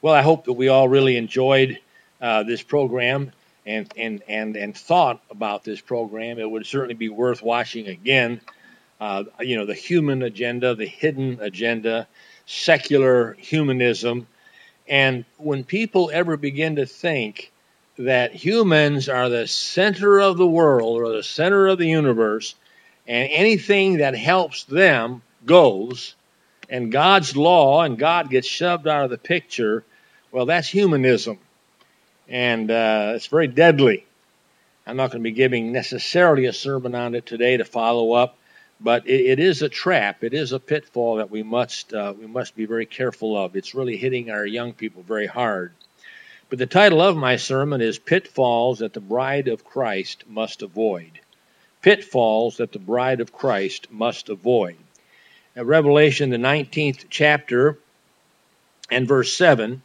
Well, I hope that we all really enjoyed this program and thought about this program. It would certainly be worth watching again. The human agenda, the hidden agenda, secular humanism. And when people ever begin to think that humans are the center of the world or the center of the universe, and anything that helps them goes, and God's law and God gets shoved out of the picture, well, that's humanism. And it's very deadly. I'm not going to be giving necessarily a sermon on it today to follow up, but it is a trap. It is a pitfall that we must be very careful of. It's really hitting our young people very hard. But the title of my sermon is Pitfalls That the Bride of Christ Must Avoid. Pitfalls that the bride of Christ must avoid. At Revelation, the 19th chapter and verse 7,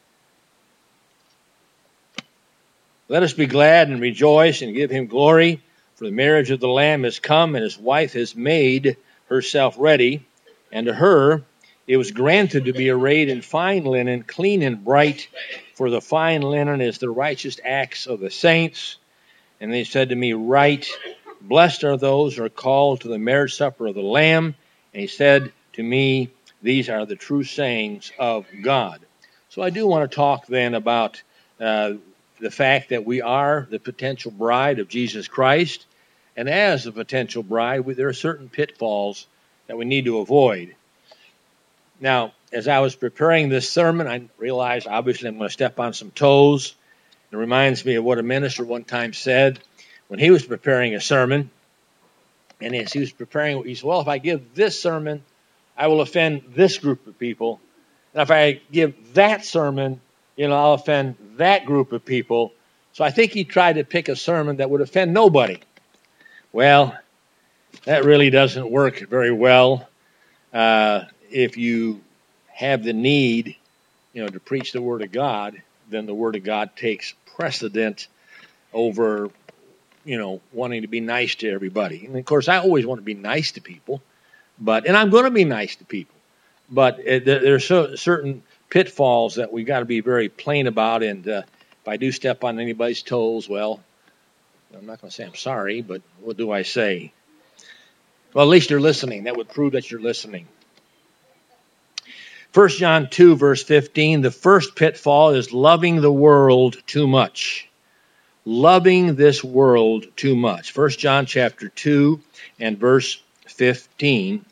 let us be glad and rejoice and give him glory, for the marriage of the Lamb is come, and his wife has made herself ready. And to her it was granted to be arrayed in fine linen, clean and bright, for the fine linen is the righteous acts of the saints. And they said to me, Right, blessed are those who are called to the marriage supper of the Lamb. And he said to me, These are the true sayings of God. So I do want to talk then about the fact that we are the potential bride of Jesus Christ. And as a potential bride, there are certain pitfalls that we need to avoid. Now, as I was preparing this sermon, I realized obviously I'm going to step on some toes. It reminds me of what a minister one time said when he was preparing a sermon. And as he was preparing, he said, well, if I give this sermon, I will offend this group of people. And if I give that sermon, I'll offend that group of people. So I think he tried to pick a sermon that would offend nobody. Well, that really doesn't work very well. If you have the need, to preach the Word of God, then the Word of God takes precedent over, wanting to be nice to everybody. And of course, I always want to be nice to people, and I'm going to be nice to people. But there's certain pitfalls that we got to be very plain about. And if I do step on anybody's toes, well, I'm not going to say I'm sorry, but what do I say? Well, at least you're listening. That would prove that you're listening. 1 John 2, verse 15, the first pitfall is loving the world too much. Loving this world too much. 1 John chapter 2 and verse 15.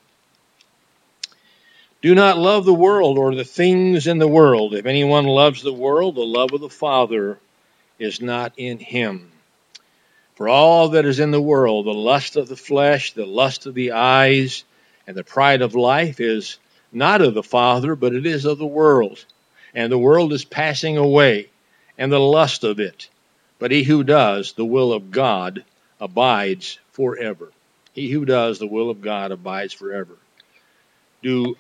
Do not love the world or the things in the world. If anyone loves the world, the love of the Father is not in him. For all that is in the world, the lust of the flesh, the lust of the eyes, and the pride of life is not of the Father, but it is of the world. And the world is passing away, and the lust of it. But he who does the will of God abides forever. He who does the will of God abides forever. Do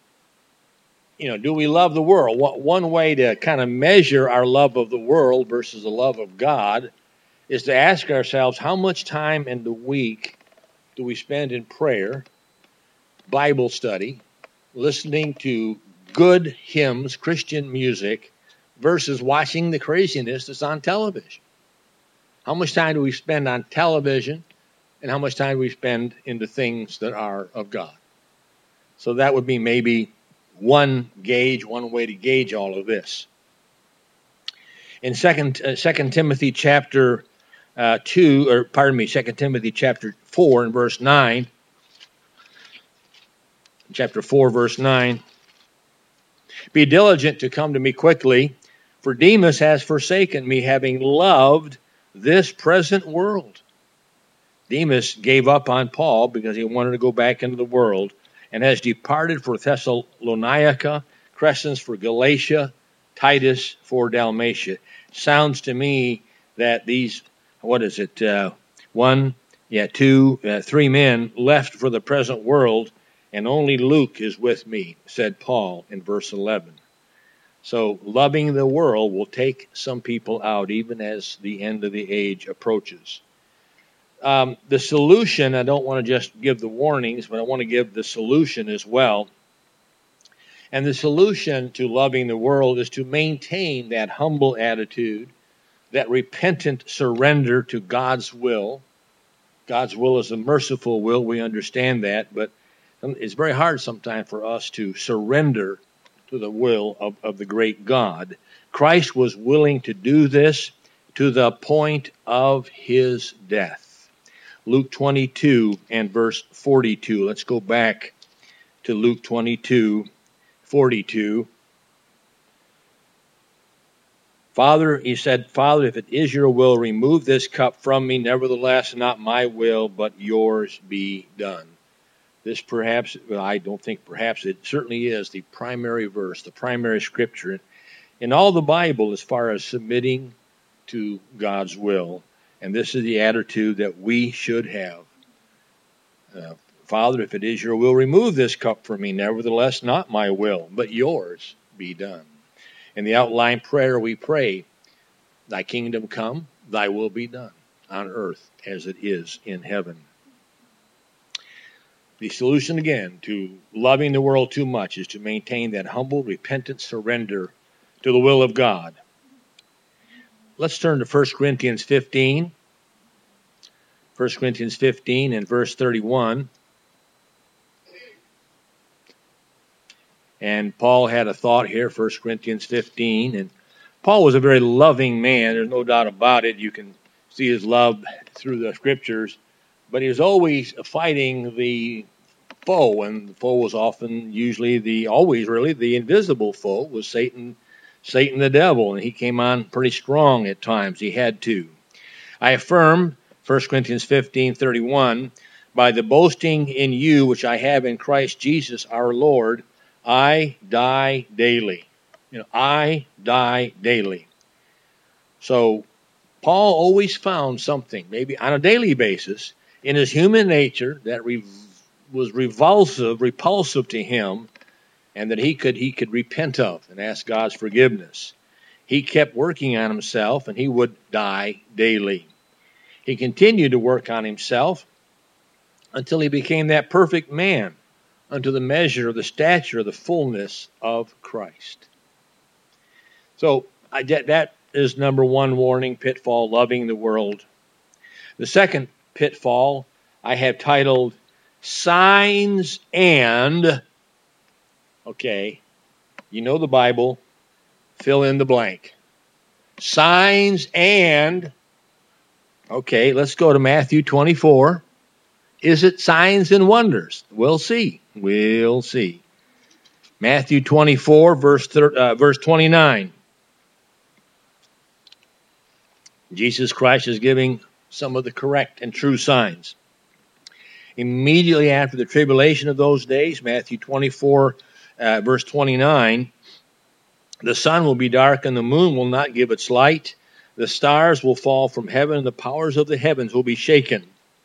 we love the world? One way to kind of measure our love of the world versus the love of God is to ask ourselves, how much time in the week do we spend in prayer, Bible study, listening to good hymns, Christian music, versus watching the craziness that's on television? How much time do we spend on television, and how much time do we spend in the things that are of God? So that would be maybe one way to gauge all of this. In 2 Timothy chapter 2 Timothy chapter 4 and verse 9, chapter 4 verse 9, be diligent to come to me quickly, for Demas has forsaken me, having loved this present world. Demas gave up on Paul because he wanted to go back into the world, and has departed for Thessalonica, Crescens for Galatia, Titus for Dalmatia. Sounds to me that these, 3 men left for the present world, and only Luke is with me, said Paul in verse 11. So loving the world will take some people out, even as the end of the age approaches. The solution, I don't want to just give the warnings, but I want to give the solution as well. And the solution to loving the world is to maintain that humble attitude, that repentant surrender to God's will. God's will is a merciful will. We understand that, but it's very hard sometimes for us to surrender to the will of the great God. Christ was willing to do this to the point of his death. Luke 22 and verse 42. Let's go back to Luke 22:42. Father, he said, Father, if it is your will, remove this cup from me. Nevertheless, not my will, but yours be done. This perhaps, well, I don't think perhaps, it certainly is the primary verse, the primary scripture in all the Bible as far as submitting to God's will. And this is the attitude that we should have. Father, if it is your will, remove this cup from me. Nevertheless, not my will, but yours be done. In the outline prayer, we pray, thy kingdom come, thy will be done on earth as it is in heaven. The solution, again, to loving the world too much is to maintain that humble, repentant surrender to the will of God. Let's turn to 1 Corinthians 15. 1 Corinthians 15 and verse 31. And Paul had a thought here, 1 Corinthians 15. And Paul was a very loving man. There's no doubt about it. You can see his love through the scriptures. But he was always fighting the foe. And the foe was always the invisible foe was Satan the devil. And he came on pretty strong at times. He had to. I affirm, 1 Corinthians 15:31, by the boasting in you which I have in Christ Jesus our Lord, I die daily. I die daily. So Paul always found something, maybe on a daily basis, in his human nature that was repulsive to him, and that he could repent of and ask God's forgiveness. He kept working on himself, and he would die daily. He continued to work on himself until he became that perfect man, unto the measure of the stature of the fullness of Christ. So that is number one warning, pitfall, loving the world. The second pitfall I have titled Signs and, okay, you know the Bible, fill in the blank. Signs and, okay, let's go to Matthew 24. Is it signs and wonders? We'll see. We'll see. Matthew 24, verse 29. Jesus Christ is giving some of the correct and true signs. Immediately after the tribulation of those days, Matthew 24, verse 29, the sun will be dark and the moon will not give its light. The stars will fall from heaven and the powers of the heavens will be shaken.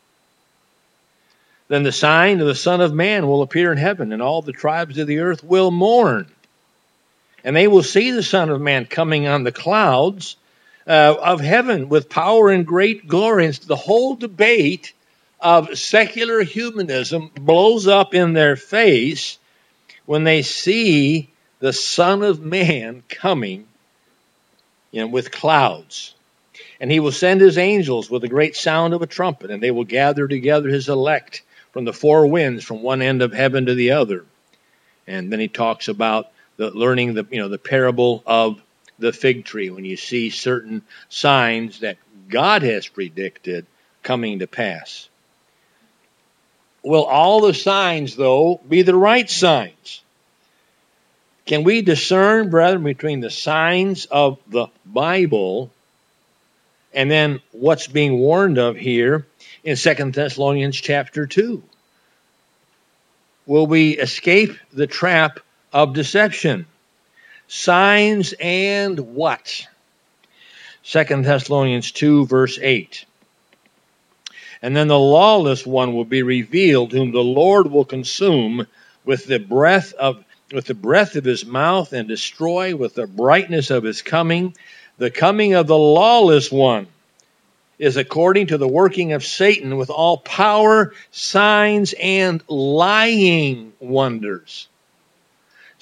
Then the sign of the Son of Man will appear in heaven, and all the tribes of the earth will mourn. And they will see the Son of Man coming on the clouds of heaven with power and great glory. And the whole debate of secular humanism blows up in their face when they see the Son of Man coming with clouds. And he will send his angels with a great sound of a trumpet, and they will gather together his elect from the four winds, from one end of heaven to the other. And then he talks about learning the parable of the fig tree, when you see certain signs that God has predicted coming to pass. Will all the signs, though, be the right signs? Can we discern, brethren, between the signs of the Bible and then what's being warned of here in 2 Thessalonians chapter 2? Will we escape the trap of deception? Signs and what? 2 Thessalonians 2, verse 8. And then the lawless one will be revealed, whom the Lord will consume with the breath of his mouth and destroy with the brightness of his coming. The coming of the lawless one is according to the working of Satan with all power, signs, and lying wonders.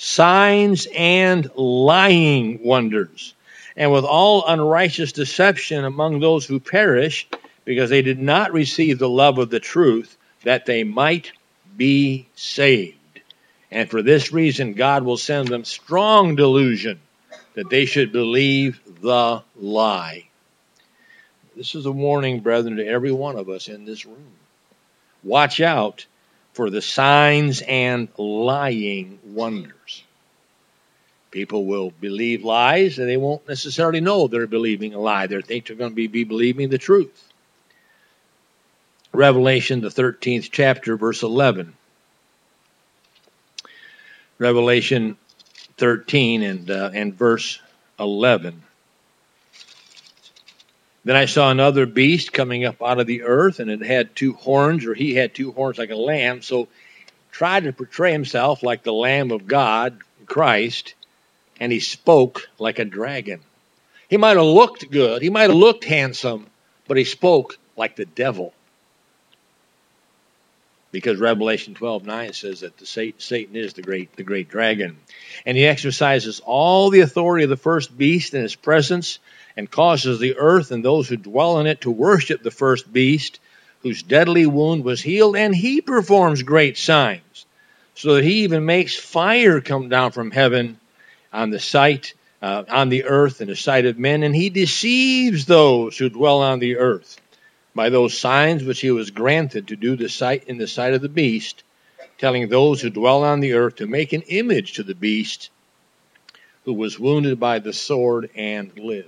signs and lying wonders, and with all unrighteous deception among those who perish, because they did not receive the love of the truth, that they might be saved. And for this reason, God will send them strong delusion, that they should believe the lie. This is a warning, brethren, to every one of us in this room. Watch out for the signs and lying wonders. People will believe lies, and they won't necessarily know they're believing a lie. They think they're going to be believing the truth. Revelation, the 13th chapter, verse 11. Revelation 13 and verse 11. Then I saw another beast coming up out of the earth, and it had two horns, or he had two horns like a lamb, so tried to portray himself like the Lamb of God, Christ, and he spoke like a dragon. He might have looked good, he might have looked handsome, but he spoke like the devil. Because Revelation 12:9 says that Satan is the great dragon. And he exercises all the authority of the first beast in his presence, and causes the earth and those who dwell in it to worship the first beast, whose deadly wound was healed, and he performs great signs, so that he even makes fire come down from heaven on the earth in the sight of men, and he deceives those who dwell on the earth by those signs which he was granted to do in the sight of the beast, telling those who dwell on the earth to make an image to the beast, who was wounded by the sword and lived.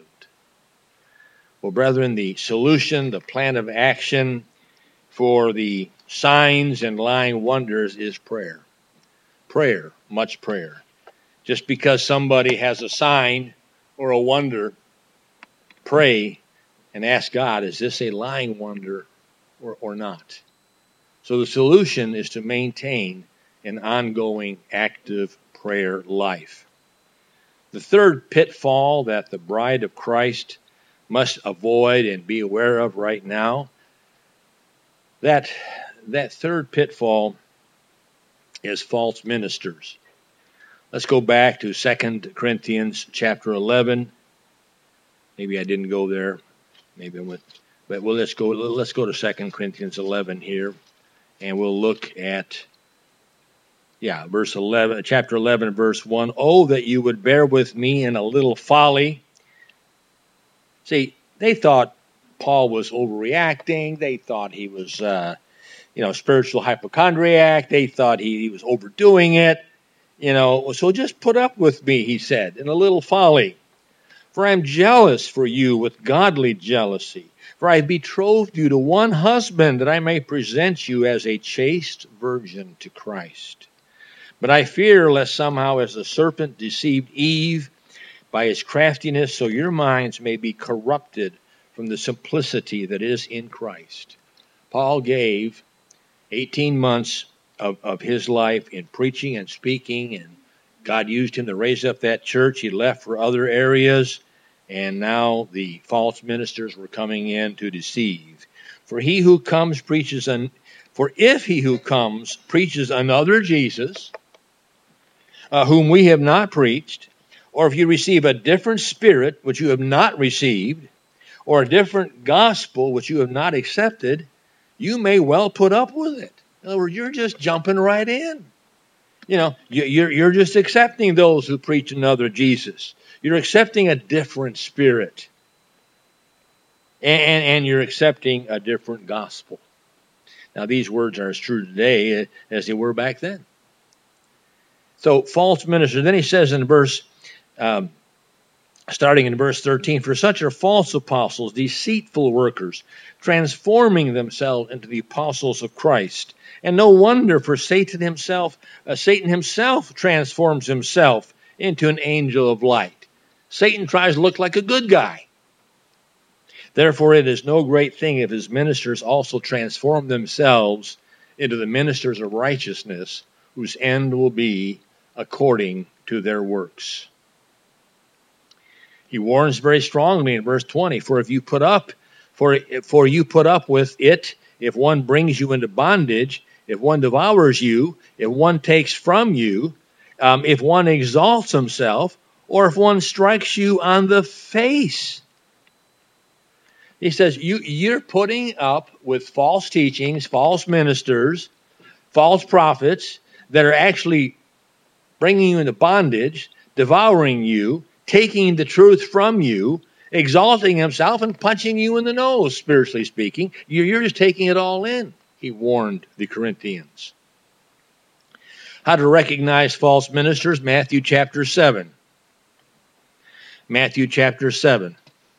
Well, brethren, the solution, the plan of action for the signs and lying wonders is prayer. Prayer, much prayer. Just because somebody has a sign or a wonder, pray and ask God, is this a lying wonder or not? So the solution is to maintain an ongoing active prayer life. The third pitfall that the bride of Christ must avoid and be aware of right now, that third pitfall is false ministers. Let's go back to 2 Corinthians chapter 11. Maybe I didn't go there. Maybe I went. But let's go to 2 Corinthians 11 here, and we'll look at verse 11, chapter 11, verse 1. Oh, that you would bear with me in a little folly. See, they thought Paul was overreacting. They thought he was, spiritual hypochondriac. They thought he was overdoing it. So just put up with me, he said, in a little folly. For I am jealous for you with godly jealousy. For I betrothed you to one husband, that I may present you as a chaste virgin to Christ. But I fear lest somehow, as the serpent deceived Eve by his craftiness, so your minds may be corrupted from the simplicity that is in Christ. Paul gave 18 months of his life in preaching and speaking, and God used him to raise up that church. He left for other areas, and now the false ministers were coming in to deceive. For if he who comes preaches another Jesus, whom we have not preached, or if you receive a different spirit which you have not received, or a different gospel which you have not accepted, you may well put up with it. In other words, you're just jumping right in. You're just accepting those who preach another Jesus. You're accepting a different spirit. And you're accepting a different gospel. Now, these words are as true today as they were back then. So, false ministers. Then he says in starting in verse 13, for such are false apostles, deceitful workers, transforming themselves into the apostles of Christ. And no wonder, for Satan himself transforms himself into an angel of light. Satan tries to look like a good guy. Therefore, it is no great thing if his ministers also transform themselves into the ministers of righteousness, whose end will be according to their works. He warns very strongly in verse 20, for you put up with it, if one brings you into bondage, if one devours you, if one takes from you, if one exalts himself, or if one strikes you on the face. He says, you're putting up with false teachings, false ministers, false prophets that are actually bringing you into bondage, devouring you, taking the truth from you, exalting himself and punching you in the nose, spiritually speaking. You're just taking it all in, he warned the Corinthians. How to recognize false ministers, Matthew chapter 7. Matthew chapter 7.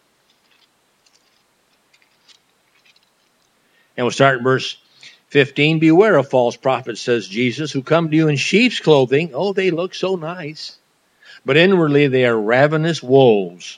And we'll start in verse 15. Beware of false prophets, says Jesus, who come to you in sheep's clothing. Oh, they look so nice. But inwardly they are ravenous wolves.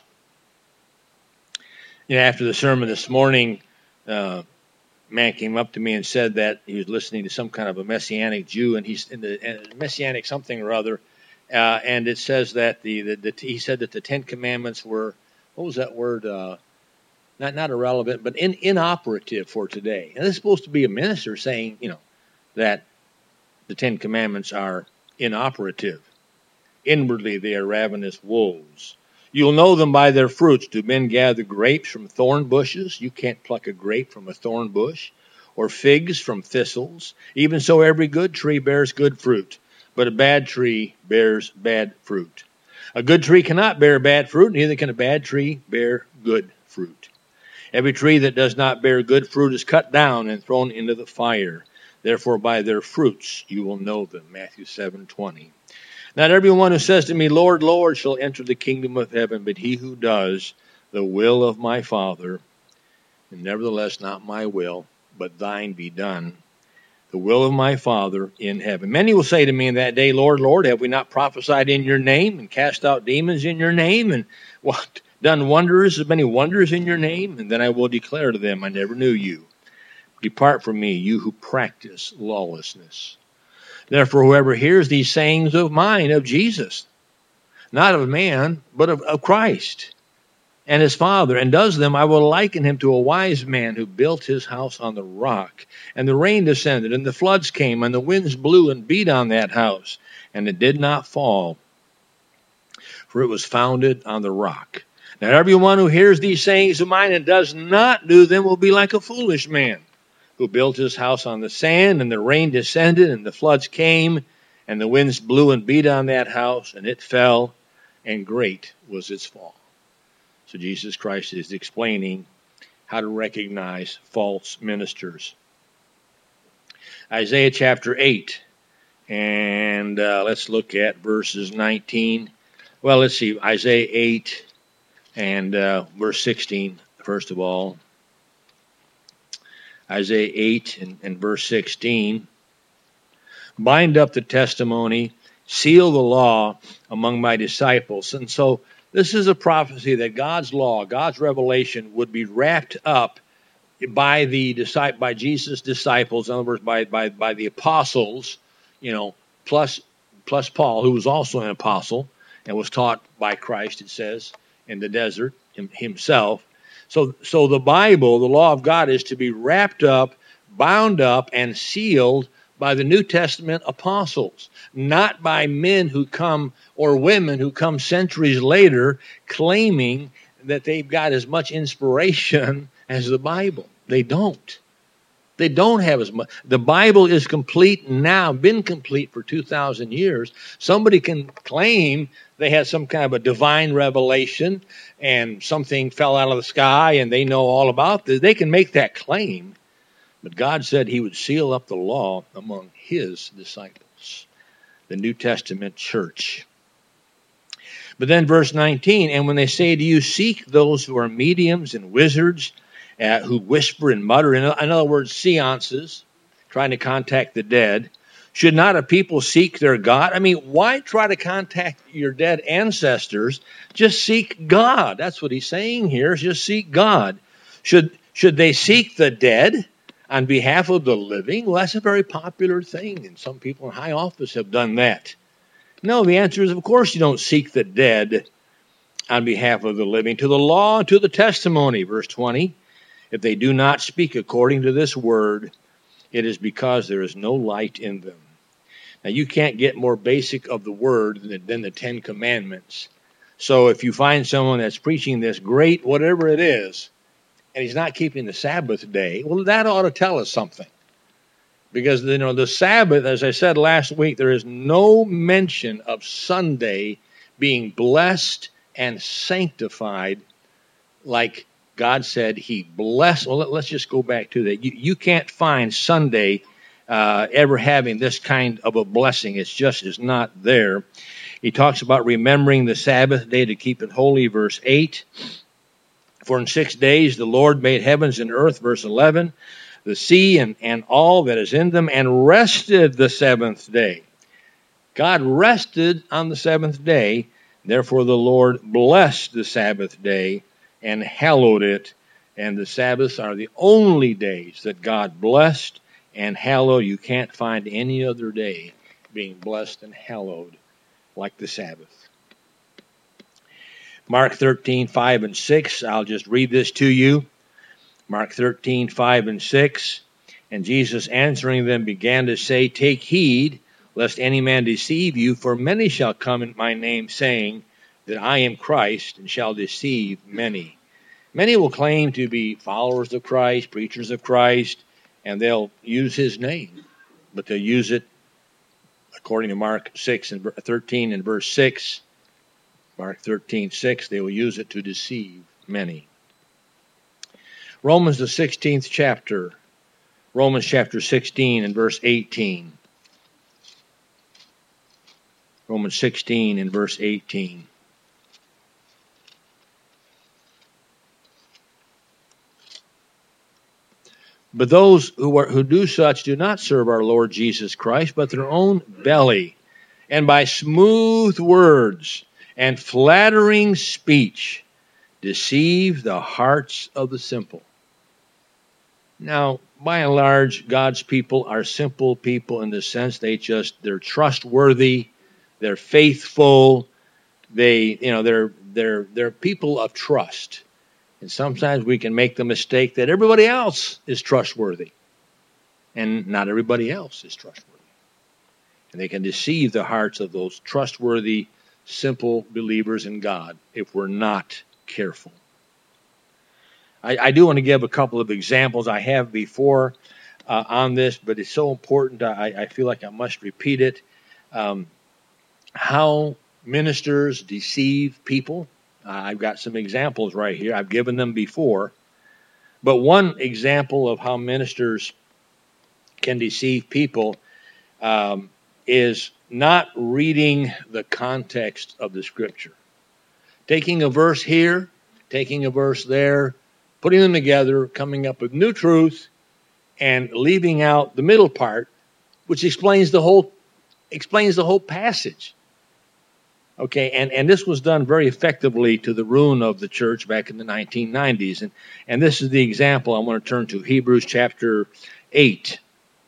After the sermon this morning, a man came up to me and said that he was listening to some kind of a Messianic Jew, and he's in the Messianic something or other, and it says that he said that the Ten Commandments were, what was that word? Not irrelevant, but inoperative for today. And this is supposed to be a minister saying, that the Ten Commandments are inoperative. Inwardly they are ravenous wolves. You'll know them by their fruits. Do men gather grapes from thorn bushes? You can't pluck a grape from a thorn bush, or figs from thistles. Even so, every good tree bears good fruit, but a bad tree bears bad fruit. A good tree cannot bear bad fruit, neither can a bad tree bear good fruit. Every tree that does not bear good fruit is cut down and thrown into the fire. Therefore, by their fruits you will know them. Matthew 7:20. Not everyone who says to me, Lord, Lord, shall enter the kingdom of heaven, but he who does the will of my Father. And nevertheless, not my will, but thine be done. The will of my Father in heaven. Many will say to me in that day, Lord, Lord, have we not prophesied in your name, and cast out demons in your name, and done wonders, as many wonders in your name? And then I will declare to them, I never knew you. Depart from me, you who practice lawlessness. Therefore, whoever hears these sayings of mine, of Jesus, not of man, but of Christ and his Father, and does them, I will liken him to a wise man who built his house on the rock. And the rain descended, and the floods came, and the winds blew and beat on that house, and it did not fall, for it was founded on the rock. Now everyone who hears these sayings of mine and does not do them will be like a foolish man who built his house on the sand, and the rain descended, and the floods came, and the winds blew and beat on that house, and it fell, and great was its fall. So Jesus Christ is explaining how to recognize false ministers. Isaiah chapter 8, and let's look at verses 19. Well, let's see, Isaiah 8 and verse 16, first of all. Isaiah 8 and verse 16. Bind up the testimony, seal the law among my disciples. And so this is a prophecy that God's law, God's revelation would be wrapped up by Jesus' disciples, in other words, by the apostles, plus Paul, who was also an apostle and was taught by Christ, it says, in the desert himself. So the Bible, the law of God, is to be wrapped up, bound up, and sealed by the New Testament apostles, not by men who come or women who come centuries later claiming that they've got as much inspiration as the Bible. They don't. They don't have as much. The Bible is complete now, been complete for 2,000 years. Somebody can claim they had some kind of a divine revelation and something fell out of the sky and they know all about this. They can make that claim. But God said he would seal up the law among his disciples, the New Testament church. But then verse 19, and when they say to you, seek those who are mediums and wizards, who whisper and mutter, in other words, seances, trying to contact the dead. Should not a people seek their God? I mean, why try to contact your dead ancestors? Just seek God. That's what he's saying here, just seek God. Should they seek the dead on behalf of the living? Well, that's a very popular thing, and some people in high office have done that. No, the answer is, of course, you don't seek the dead on behalf of the living. To the law and to the testimony, verse 20. If they do not speak according to this word, it is because there is no light in them. Now, you can't get more basic of the word than the Ten Commandments. So if you find someone that's preaching this great, whatever it is, and he's not keeping the Sabbath day, well, that ought to tell us something. Because, the Sabbath, as I said last week, there is no mention of Sunday being blessed and sanctified like God said he blessed. Well, let's just go back to that. You can't find Sunday ever having this kind of a blessing. It's not there. He talks about remembering the Sabbath day to keep it holy, verse 8. For in 6 days the Lord made heavens and earth, verse 11, the sea and all that is in them, and rested the seventh day. God rested on the seventh day. Therefore the Lord blessed the Sabbath day and hallowed it. And the Sabbaths are the only days that God blessed and hallowed. You can't find any other day being blessed and hallowed like the Sabbath. Mark 13, 5 and 6. I'll just read this to you. Mark 13, 5 and 6. And Jesus answering them began to say, Take heed, lest any man deceive you, for many shall come in my name, saying that I am Christ, and shall deceive many. Many will claim to be followers of Christ, preachers of Christ, and they'll use his name, but they'll use it according to Mark 13 and verse 6. Mark 13, 6, they will use it to deceive many. Romans, the 16th chapter. Romans chapter 16 and verse 18. Romans 16 and verse 18. But those who do such do not serve our Lord Jesus Christ, but their own belly, and by smooth words and flattering speech deceive the hearts of the simple. Now, by and large, God's people are simple people in the sense they're trustworthy, they're faithful, they're people of trust. And sometimes we can make the mistake that everybody else is trustworthy, and not everybody else is trustworthy. And they can deceive the hearts of those trustworthy, simple believers in God if we're not careful. I do want to give a couple of examples. I have before on this, but it's so important, I feel like I must repeat it. How ministers deceive people. I've got some examples right here. I've given them before. But one example of how ministers can deceive people is not reading the context of the Scripture. Taking a verse here, taking a verse there, putting them together, coming up with new truth, and leaving out the middle part, which explains the whole passage. Okay, and this was done very effectively to the ruin of the church back in the 1990s. And this is the example I want to turn to, Hebrews chapter 8.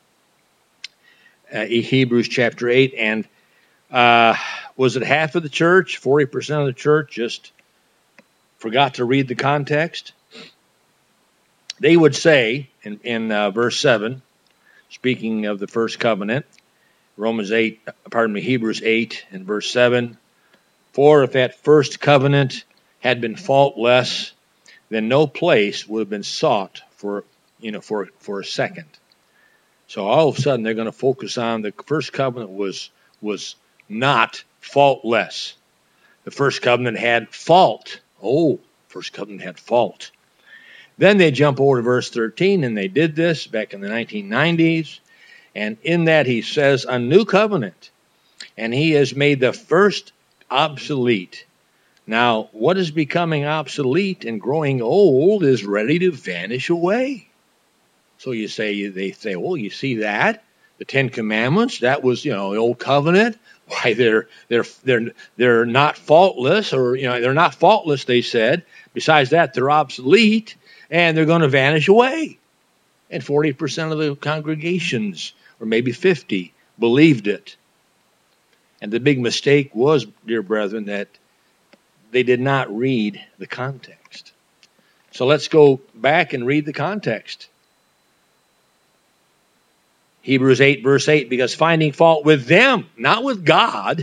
Hebrews chapter 8, and was it half of the church, 40% of the church just forgot to read the context? They would say in verse 7, speaking of the first covenant, Hebrews 8 and verse 7, for if that first covenant had been faultless, then no place would have been sought for a second. So all of a sudden they're going to focus on the first covenant was not faultless. The first covenant had fault. First covenant had fault. Then they jump over to verse 13, and they did this back in the 1990s. And in that he says, a new covenant, and he has made the first obsolete. Now, what is becoming obsolete and growing old is ready to vanish away. So they say, well, you see that? The Ten Commandments, that was, the old covenant. Why, they're not faultless, or, they're not faultless, they said. Besides that, they're obsolete, and they're going to vanish away. And 40% of the congregations, or maybe 50, believed it. And the big mistake was, dear brethren, that they did not read the context. So let's go back and read the context. Hebrews 8, verse 8, because finding fault with them, not with God,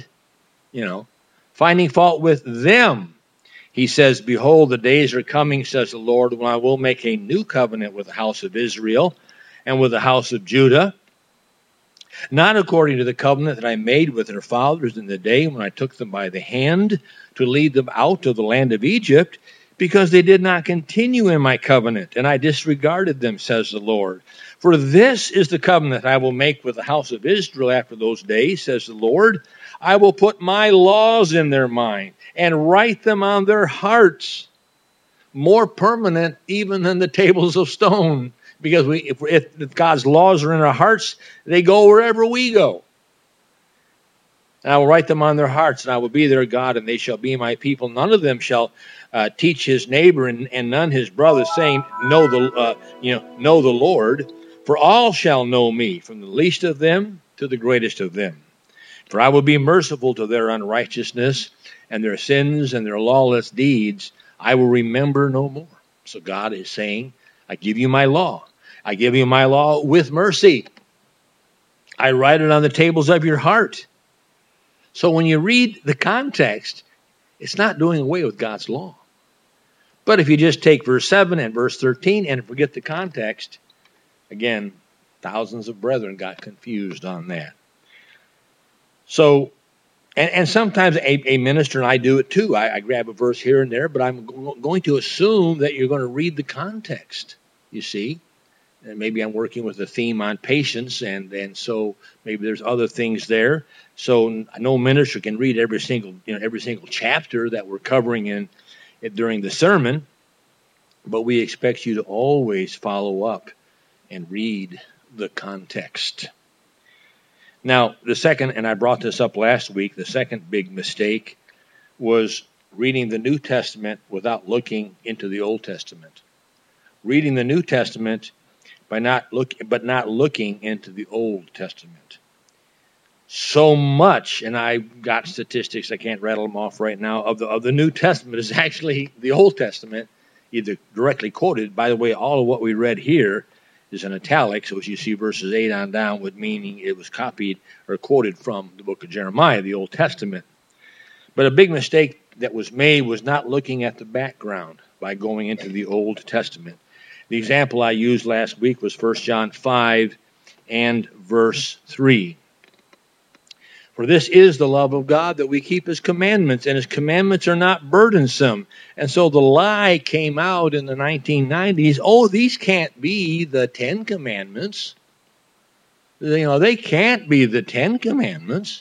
finding fault with them, he says, behold, the days are coming, says the Lord, when I will make a new covenant with the house of Israel and with the house of Judah, not according to the covenant that I made with their fathers in the day when I took them by the hand to lead them out of the land of Egypt, because they did not continue in my covenant, and I disregarded them, says the Lord. For this is the covenant I will make with the house of Israel after those days, says the Lord. I will put my laws in their mind and write them on their hearts, more permanent even than the tables of stone. Because if God's laws are in our hearts, they go wherever we go. And I will write them on their hearts, and I will be their God, and they shall be my people. None of them shall teach his neighbor and none his brother, saying, know the Lord. For all shall know me, from the least of them to the greatest of them. For I will be merciful to their unrighteousness, and their sins and their lawless deeds I will remember no more. So God is saying, I give you my law. I give you my law with mercy. I write it on the tables of your heart. So when you read the context, it's not doing away with God's law. But if you just take verse 7 and verse 13 and forget the context, again, thousands of brethren got confused on that. So, and sometimes a minister, and I do it too, I grab a verse here and there, but I'm going to assume that you're going to read the context, you see. And maybe I'm working with a theme on patience, and so maybe there's other things there. So no minister can read every single chapter that we're covering during the sermon, but we expect you to always follow up and read the context. Now, the second, and I brought this up last week, the second big mistake was reading the New Testament without looking into the Old Testament. Reading the New Testament but not looking into the Old Testament. So much, and I've got statistics, I can't rattle them off right now, of the New Testament is actually the Old Testament, either directly quoted. By the way, all of what we read here is in italics, so as you see verses 8 on down, would meaning it was copied or quoted from the book of Jeremiah, the Old Testament. But a big mistake that was made was not looking at the background by going into the Old Testament. The example I used last week was 1 John 5 and verse 3. For this is the love of God, that we keep his commandments, and his commandments are not burdensome. And so the lie came out in the 1990s, these can't be the 10 Commandments. They can't be the 10 Commandments.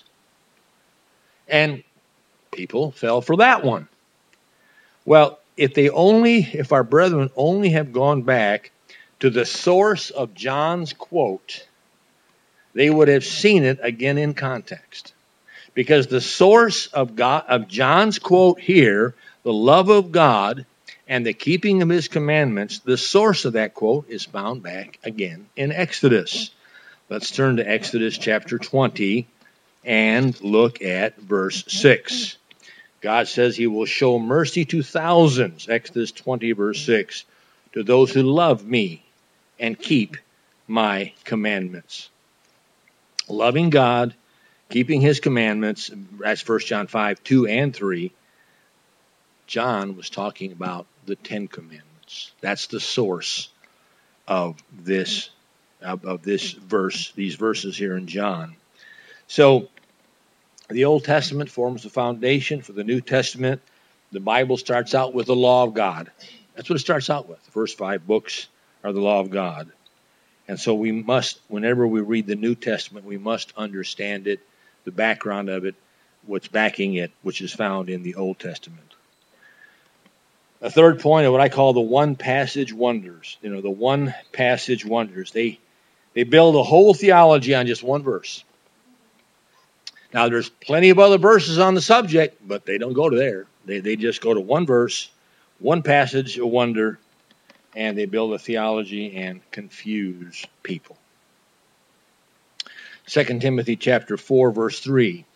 And people fell for that one. Well, if our brethren only have gone back to the source of John's quote, they would have seen it again in context. Because the source of John's quote here, the love of God and the keeping of his commandments, the source of that quote is found back again in Exodus. Let's turn to Exodus chapter 20 and look at verse 6. God says he will show mercy to thousands, Exodus 20, verse 6, to those who love me and keep my commandments. Loving God, keeping his commandments, that's 1 John 5, 2 and 3. John was talking about the 10 Commandments. That's the source of this verse, these verses here in John. So, the Old Testament forms the foundation for the New Testament. The Bible starts out with the law of God. That's what it starts out with. The first 5 books are the law of God. And so we must, whenever we read the New Testament, we must understand it, the background of it, what's backing it, which is found in the Old Testament. A third point of what I call the one-passage wonders. The one-passage wonders. They build a whole theology on just one verse. Now, there's plenty of other verses on the subject, but they don't go to there. They just go to one verse, one passage, a wonder, and they build a theology and confuse people. 2 Timothy chapter 4, verse 3.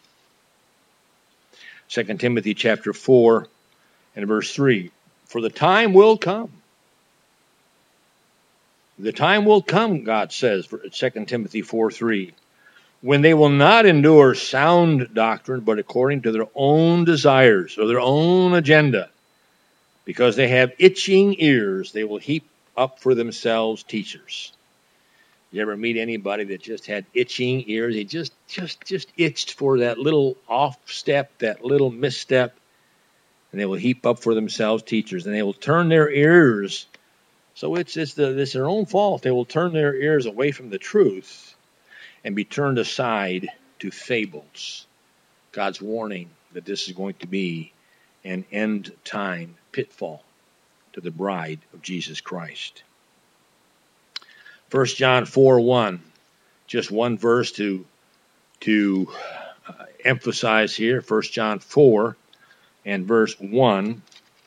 2 Timothy chapter 4 and verse 3. For the time will come The time will come, God says, for 2 Timothy 4:3, when they will not endure sound doctrine, but according to their own desires or their own agenda. Because they have itching ears, they will heap up for themselves teachers. You ever meet anybody that just had itching ears? They just itched for that little off step, that little misstep, and they will heap up for themselves teachers, and they will turn their ears. So it's their own fault. They will turn their ears away from the truth and be turned aside to fables. God's warning that this is going to be an end time pitfall to the bride of Jesus Christ. 1 John 4:1, just one verse to emphasize here. 1 John 4 and verse 1.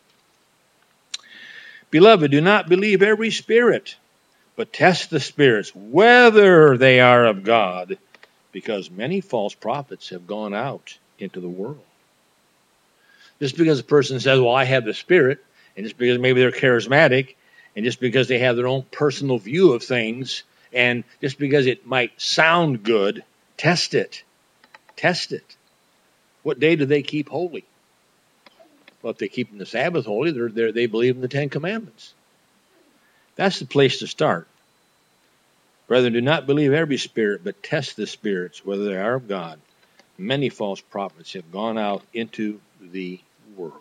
Beloved, do not believe every spirit, but test the spirits, whether they are of God, because many false prophets have gone out into the world. Just because a person says, well, I have the Spirit, and just because maybe they're charismatic, and just because they have their own personal view of things, and just because it might sound good, test it. Test it. What day do they keep holy? Well, if they keep the Sabbath holy, they believe in the Ten Commandments. That's the place to start. Brethren, do not believe every spirit, but test the spirits, whether they are of God. Many false prophets have gone out into the world.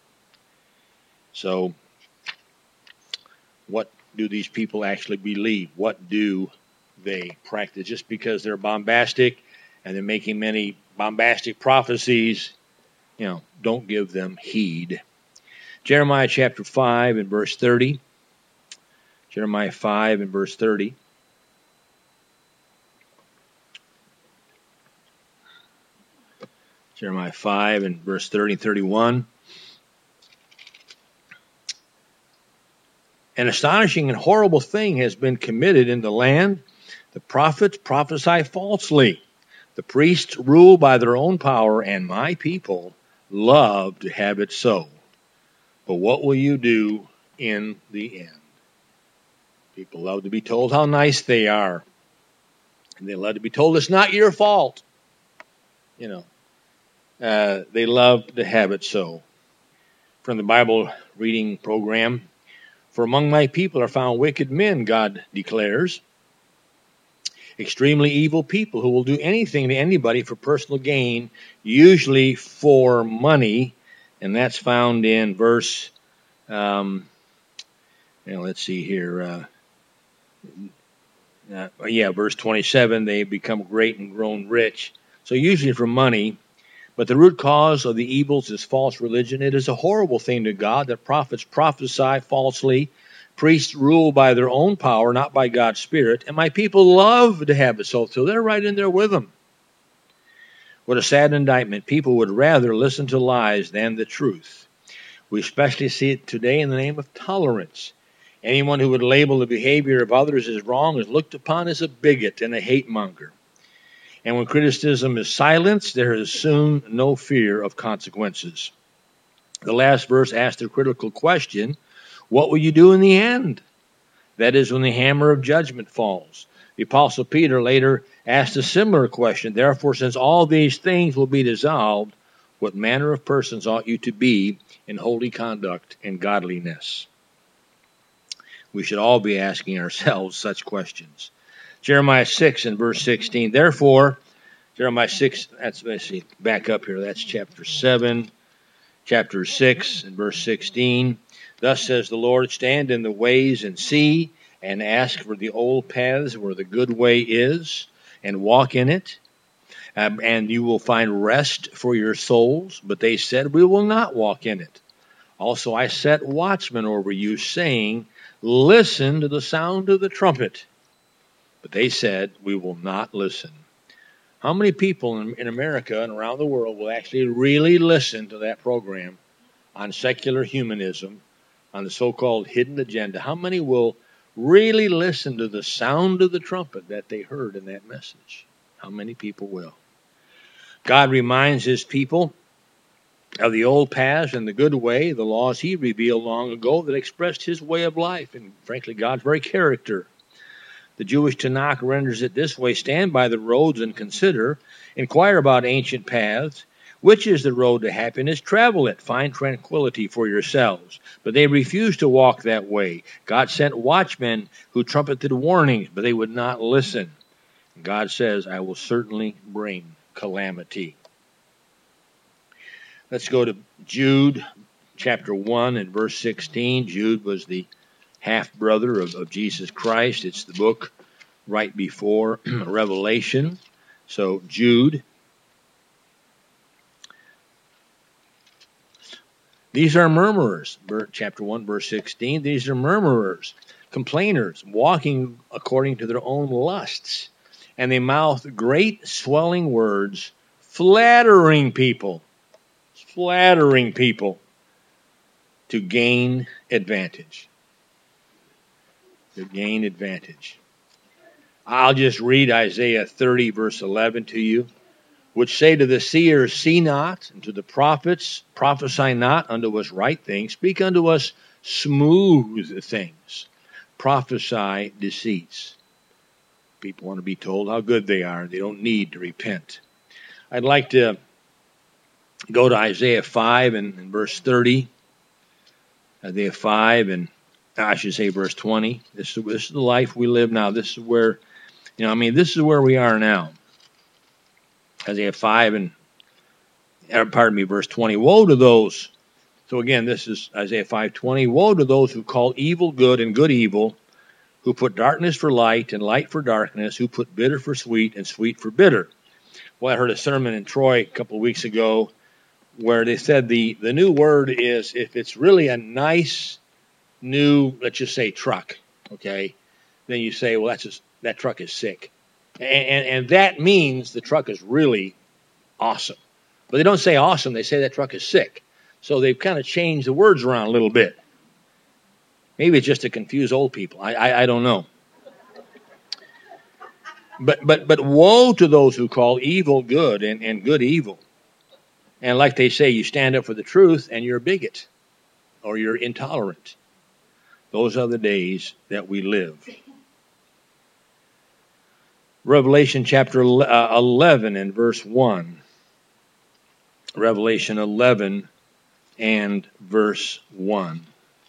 So, what do these people actually believe? What do they practice? Just because they're bombastic and they're making many bombastic prophecies, don't give them heed. Jeremiah chapter 5 and verse 30. Jeremiah 5 and verse 30. Jeremiah 5 and verse 30 and 31. An astonishing and horrible thing has been committed in the land. The prophets prophesy falsely. The priests rule by their own power, and my people love to have it so. But what will you do in the end? People love to be told how nice they are. And they love to be told it's not your fault. They love to have it so. From the Bible reading program, for among my people are found wicked men, God declares. Extremely evil people who will do anything to anybody for personal gain, usually for money. And that's found in verse, let's see here. Verse 27, they become great and grown rich. So usually for money. But the root cause of the evils is false religion. It is a horrible thing to God that prophets prophesy falsely. Priests rule by their own power, not by God's Spirit. And my people love to have it so they're right in there with them. What a sad indictment. People would rather listen to lies than the truth. We especially see it today in the name of tolerance. Anyone who would label the behavior of others as wrong is looked upon as a bigot and a hate monger. And when criticism is silenced, there is soon no fear of consequences. The last verse asks the critical question, what will you do in the end? That is when the hammer of judgment falls. The Apostle Peter later asked a similar question. Therefore, since all these things will be dissolved, what manner of persons ought you to be in holy conduct and godliness? We should all be asking ourselves such questions. Jeremiah 6 and verse 16. Therefore, Jeremiah 6, back up here, that's chapter 7, chapter 6 and verse 16. Thus says the Lord, stand in the ways and see, and ask for the old paths where the good way is, and walk in it, and you will find rest for your souls. But they said, we will not walk in it. Also I set watchmen over you, saying, listen to the sound of the trumpet. But they said, we will not listen. How many people in America and around the world will actually really listen to that program on secular humanism, on the so-called hidden agenda? How many will really listen to the sound of the trumpet that they heard in that message? How many people will? God reminds his people of the old paths and the good way, the laws he revealed long ago that expressed his way of life and, frankly, God's very character. The Jewish Tanakh renders it this way: stand by the roads and consider, inquire about ancient paths. Which is the road to happiness? Travel it, find tranquility for yourselves. But they refused to walk that way. God sent watchmen who trumpeted warnings, but they would not listen. God says, I will certainly bring calamity. Let's go to Jude, chapter 1 and verse 16. Jude was the half-brother of Jesus Christ. It's the book right before Revelation. So Jude. These are murmurers, chapter 1, verse 16. These are murmurers, complainers, walking according to their own lusts. And they mouth great swelling words, flattering people to gain advantage. I'll just read Isaiah 30, verse 11 to you. Which say to the seers, see not, and to the prophets, prophesy not unto us right things, speak unto us smooth things, prophesy deceits. People want to be told how good they are. They don't need to repent. I'd like to go to Isaiah 5 and verse 30. Isaiah 5 and, I should say, verse 20. This is the life we live now. This is where, this is where we are now. Isaiah 5 and, verse 20. Woe to those. So again, this is Isaiah 5:20. Woe to those who call evil good and good evil, who put darkness for light and light for darkness, who put bitter for sweet and sweet for bitter. Well, I heard a sermon in Troy a couple of weeks ago where they said the new word is, if it's really a nice new, let's just say, truck, okay, then you say, well, that truck is sick. And that means the truck is really awesome. But they don't say awesome, they say that truck is sick. So they've kind of changed the words around a little bit. Maybe it's just to confuse old people. I don't know. But woe to those who call evil good and good evil. And like they say, you stand up for the truth and you're a bigot or you're intolerant. Those are the days that we live. Revelation chapter 11 and verse 1. Revelation 11 and verse 1.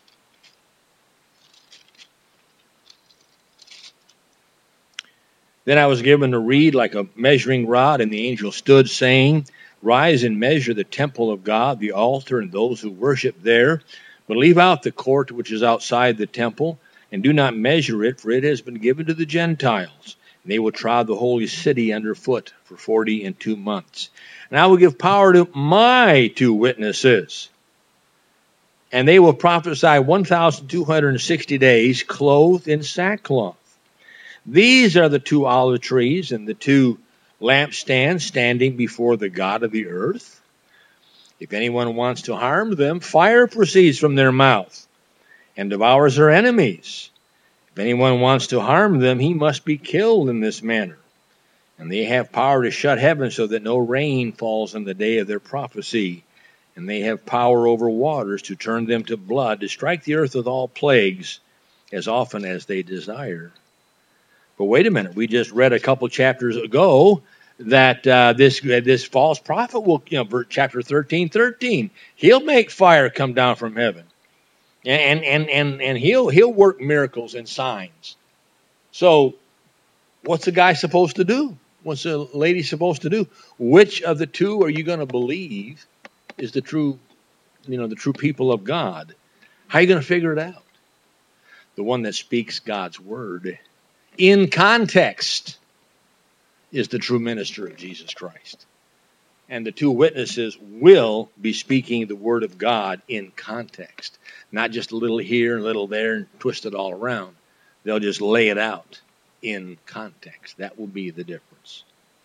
Then I was given to read like a measuring rod, and the angel stood, saying, rise and measure the temple of God, the altar, and those who worship there. But leave out the court which is outside the temple, and do not measure it, for it has been given to the Gentiles. And they will trod the holy city underfoot for 42 months. And I will give power to my 2 witnesses. And they will prophesy 1,260 days, clothed in sackcloth. These are the 2 olive trees and the 2 lampstands standing before the God of the earth. If anyone wants to harm them, fire proceeds from their mouth and devours their enemies. If anyone wants to harm them, he must be killed in this manner. And they have power to shut heaven so that no rain falls on the day of their prophecy. And they have power over waters to turn them to blood, to strike the earth with all plagues as often as they desire. But wait a minute, we just read a couple chapters ago that this false prophet will, chapter 13:13, he'll make fire come down from heaven. And he'll work miracles and signs. So what's the guy supposed to do? What's the lady supposed to do? Which of the 2 are you going to believe is the true people of God? How are you going to figure it out? The one that speaks God's word in context is the true minister of Jesus Christ. And the 2 witnesses will be speaking the word of God in context. Not just a little here and a little there and twist it all around. They'll just lay it out in context. That will be the difference.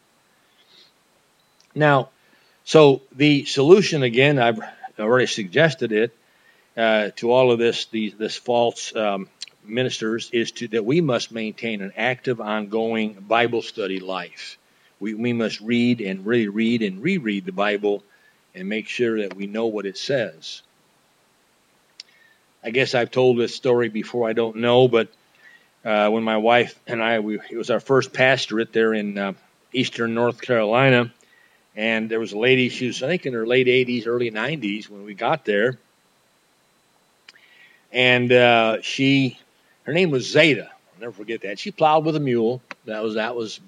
Now, so the solution, again, I've already suggested it to all of this false ministers, is that we must maintain an active, ongoing Bible study life. We must read and reread and reread the Bible and make sure that we know what it says. I guess I've told this story before, I don't know, but when my wife and it was our first pastorate there in eastern North Carolina. And there was a lady, she was, I think, in her late 80s, early 90s when we got there. And her name was Zeta. I'll never forget that. She plowed with a mule. That was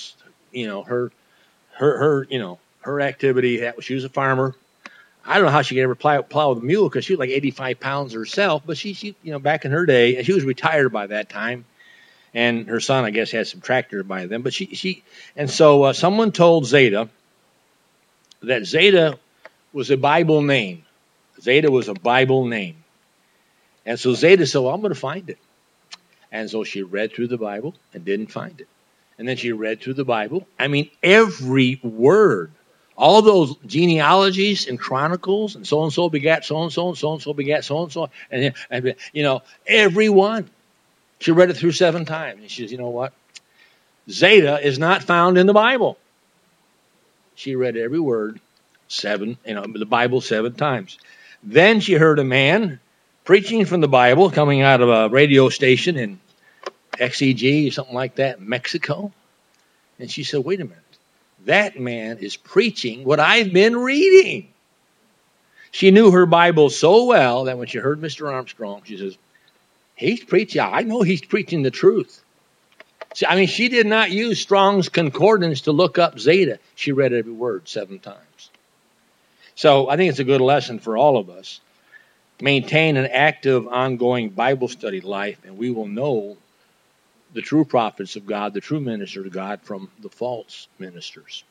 her activity. She was a farmer. I don't know how she could ever plow with a mule because she was like 85 pounds herself. But she back in her day, and she was retired by that time. And her son, I guess, had some tractors by then. But so someone told Zeta that Zeta was a Bible name. Zeta was a Bible name. And so Zeta said, well, I'm going to find it. And so she read through the Bible and didn't find it. And then she read through the Bible. I mean, every word, all those genealogies and chronicles, and so-and-so begat so-and-so, and so-and-so begat so-and-so, and every one. She read it through 7 times. And she says, you know what? Zeta is not found in the Bible. She read every word the Bible 7 times. Then she heard a man preaching from the Bible coming out of a radio station in XEG, something like that, Mexico. And she said, wait a minute. That man is preaching what I've been reading. She knew her Bible so well that when she heard Mr. Armstrong, she says, he's preaching. I know he's preaching the truth. See, I mean, she did not use Strong's Concordance to look up Zeta. She read every word 7 times. So I think it's a good lesson for all of us. Maintain an active, ongoing Bible study life, and we will know the true prophets of God, the true ministers of God from the false ministers.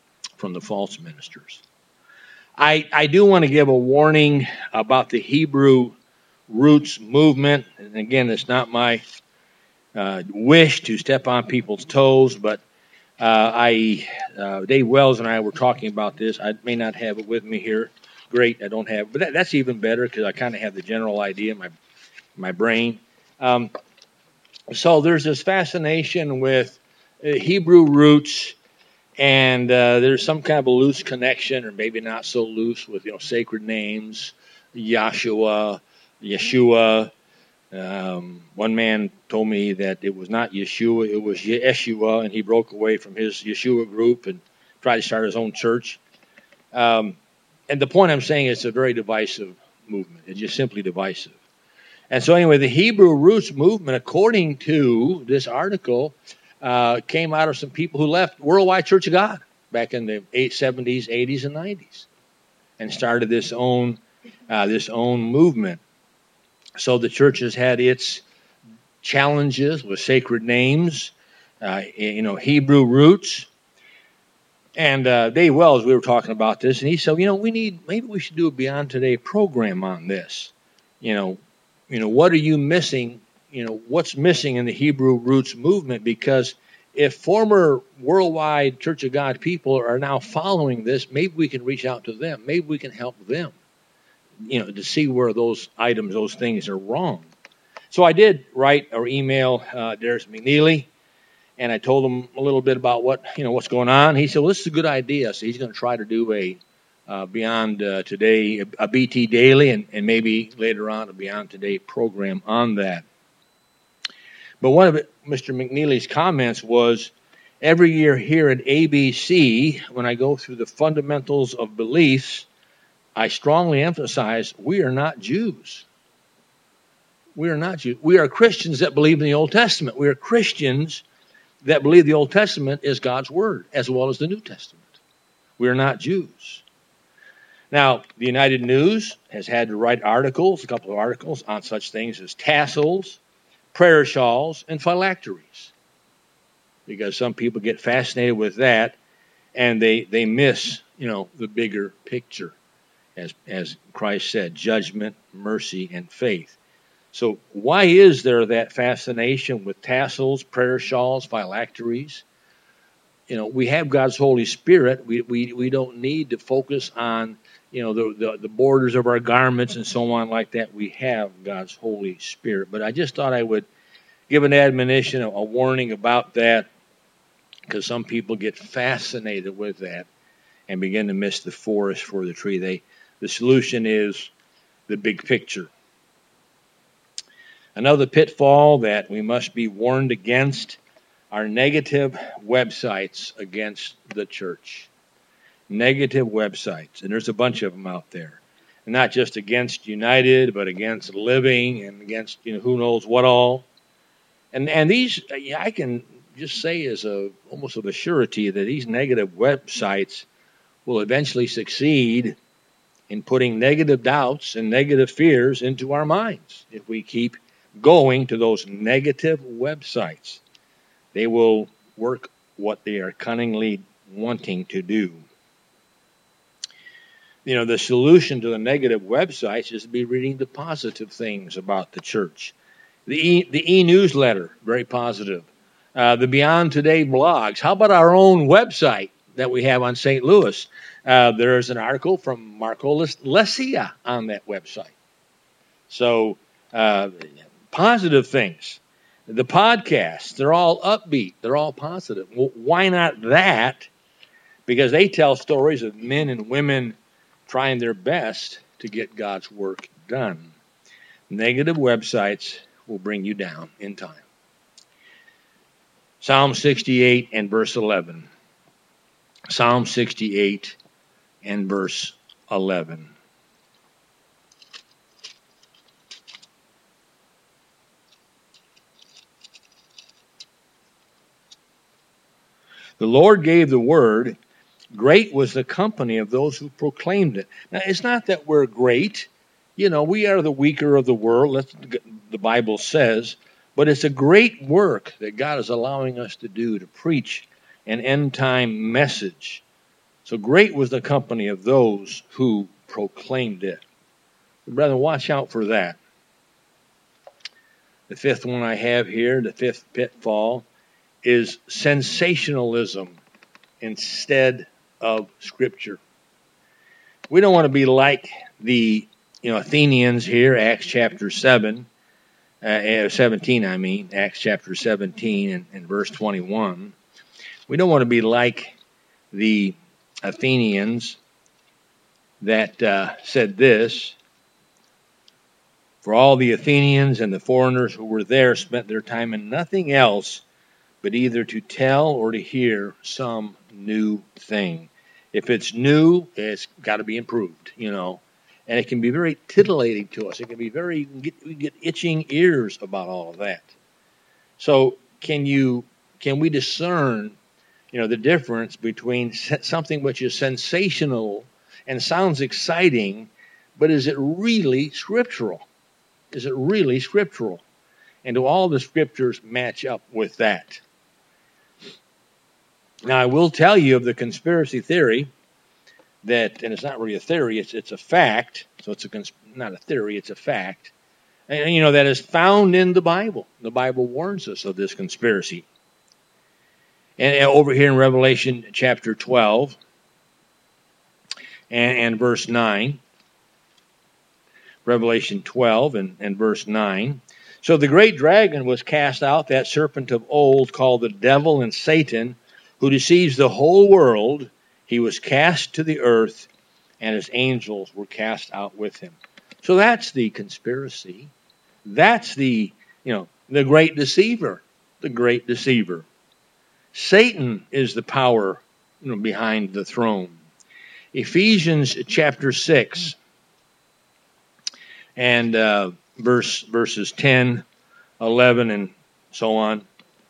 I do want to give a warning about the Hebrew Roots movement. And again, it's not my wish to step on people's toes, but Dave Wells and I were talking about this. I may not have it with me here. Great, I don't have it. But that's even better because I kind of have the general idea in my brain. So there's this fascination with Hebrew roots, and there's some kind of a loose connection, or maybe not so loose, with sacred names, Yeshua. One man told me that it was not Yeshua, it was Yeshua, and he broke away from his Yeshua group and tried to start his own church. And the point I'm saying is it's a very divisive movement. It's just simply divisive. And so anyway, the Hebrew Roots movement, according to this article, came out of some people who left Worldwide Church of God back in the 70s, 80s, and 90s and started this own movement. So the church has had its challenges with sacred names, Hebrew roots. And Dave Wells, we were talking about this, and he said, maybe we should do a Beyond Today program on this. What are you missing? What's missing in the Hebrew Roots movement? Because if former Worldwide Church of God people are now following this, maybe we can reach out to them. Maybe we can help them, to see where those things are wrong. So I did write or email Darius McNeely, and I told him a little bit about what's going on. He said, well, this is a good idea. So he's going to try to do a Beyond Today, a BT Daily, and maybe later on a Beyond Today program on that. But one of Mr. McNeely's comments was, every year here at ABC, when I go through the fundamentals of beliefs, I strongly emphasize we are not Jews. We are not Jews. We are Christians that believe in the Old Testament. We are Christians that believe the Old Testament is God's Word, as well as the New Testament. We are not Jews. Now, the United News has had to write a couple of articles, on such things as tassels, prayer shawls, and phylacteries, because some people get fascinated with that, and they miss, the bigger picture, as Christ said, judgment, mercy, and faith. So why is there that fascination with tassels, prayer shawls, phylacteries? We have God's Holy Spirit. We don't need to focus on, the borders of our garments and so on like that. We have God's Holy Spirit. But I just thought I would give an admonition, a warning about that, because some people get fascinated with that and begin to miss the forest for the tree. The solution is the big picture. Another pitfall that we must be warned against are negative websites against the church. Negative websites, and there's a bunch of them out there. And not just against United, but against Living and against who knows what all. And these, I can just say as almost of a surety that these negative websites will eventually succeed in putting negative doubts and negative fears into our minds if we keep going to those negative websites. They will work what they are cunningly wanting to do. The solution to the negative websites is to be reading the positive things about the church. The e-newsletter, very positive. The Beyond Today blogs. How about our own website that we have on St. Louis? There's an article from Marco Lesia on that website. So, positive things. The podcasts, they're all upbeat. They're all positive. Well, why not that? Because they tell stories of men and women trying their best to get God's work done. Negative websites will bring you down in time. Psalm 68 and verse 11. Psalm 68 and verse 11. The Lord gave the word. Great was the company of those who proclaimed it. Now, it's not that we're great. We are the weaker of the world, that's the Bible says. But it's a great work that God is allowing us to do, to preach an end-time message. So great was the company of those who proclaimed it. Brethren, watch out for that. The fifth one I have here, the fifth pitfall, is sensationalism instead of Scripture. We don't want to be like the Athenians here, Acts chapter 17, Acts chapter 17 and verse 21. We don't want to be like the Athenians that said this. For all the Athenians and the foreigners who were there spent their time in nothing else but either to tell or to hear some new thing. If it's new, it's got to be improved, and it can be very titillating to us. It can be we get itching ears about all of that. So can we discern, the difference between something which is sensational and sounds exciting, but is it really scriptural? Is it really scriptural? And do all the scriptures match up with that? Now, I will tell you of the conspiracy theory that, and it's not really a theory, it's a fact. So it's not a theory, it's a fact. And, that is found in the Bible. The Bible warns us of this conspiracy. And over here in Revelation chapter 12 and verse 9, Revelation 12 and verse 9. So the great dragon was cast out, that serpent of old called the devil and Satan, who deceives the whole world. He was cast to the earth, and his angels were cast out with him. So that's the conspiracy. That's the great deceiver. The great deceiver. Satan is the power behind the throne. Ephesians chapter 6 and verses 10, 11, and so on.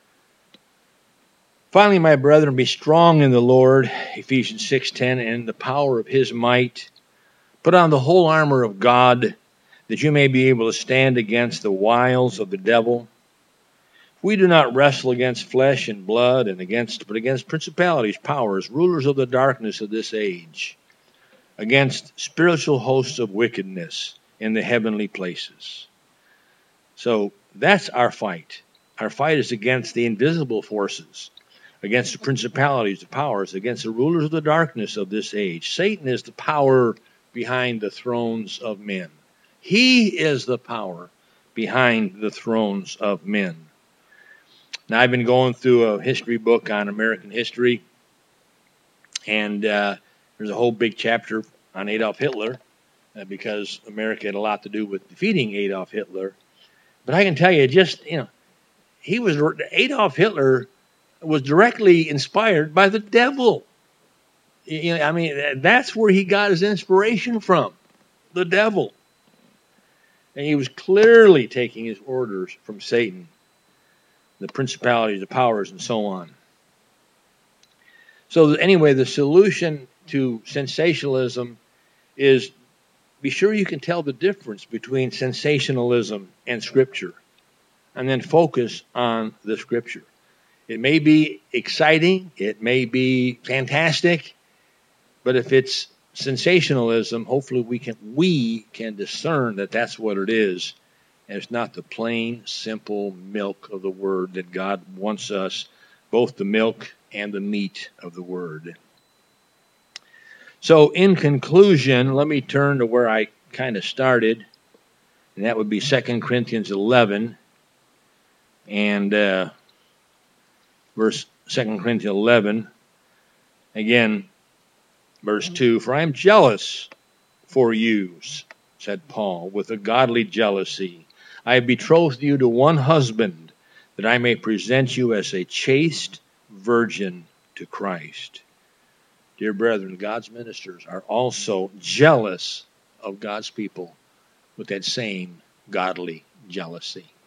Finally, my brethren, be strong in the Lord, Ephesians 6:10, and the power of his might. Put on the whole armor of God, that you may be able to stand against the wiles of the devil. We do not wrestle against flesh and blood, but against principalities, powers, rulers of the darkness of this age, against spiritual hosts of wickedness in the heavenly places. So that's our fight. Our fight is against the invisible forces, against the principalities, the powers, against the rulers of the darkness of this age. Satan is the power behind the thrones of men. He is the power behind the thrones of men. Now, I've been going through a history book on American history, and there's a whole big chapter on Adolf Hitler, because America had a lot to do with defeating Adolf Hitler. But I can tell you, Adolf Hitler was directly inspired by the devil. That's where he got his inspiration from, the devil. And he was clearly taking his orders from Satan, the principalities, the powers, and so on. So anyway, the solution to sensationalism is be sure you can tell the difference between sensationalism and Scripture, and then focus on the Scripture. It may be exciting, it may be fantastic, but if it's sensationalism, hopefully we can discern that that's what it is, and it's not the plain, simple milk of the Word that God wants us, both the milk and the meat of the Word. So in conclusion, let me turn to where I kind of started, and that would be 2 Corinthians 11, and verse 2 Corinthians 11, again, verse 2, "For I am jealous for you," said Paul, "with a godly jealousy. I have betrothed you to one husband, that I may present you as a chaste virgin to Christ." Dear brethren, God's ministers are also jealous of God's people with that same godly jealousy.